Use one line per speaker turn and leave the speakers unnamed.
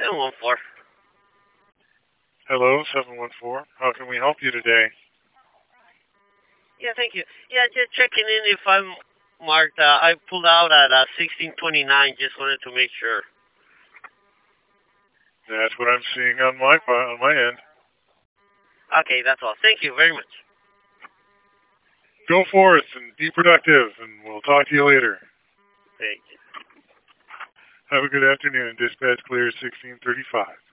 714.
Hello, 714. How can we help you today?
Yeah, thank you. Yeah, just checking in if I'm marked. I pulled out at 1629. Just wanted to make sure.
That's what I'm seeing on my end.
Okay, that's all. Thank you very much.
Go forth and be productive, and we'll talk to you later.
Thank you.
Have a good afternoon. Dispatch clear 1635.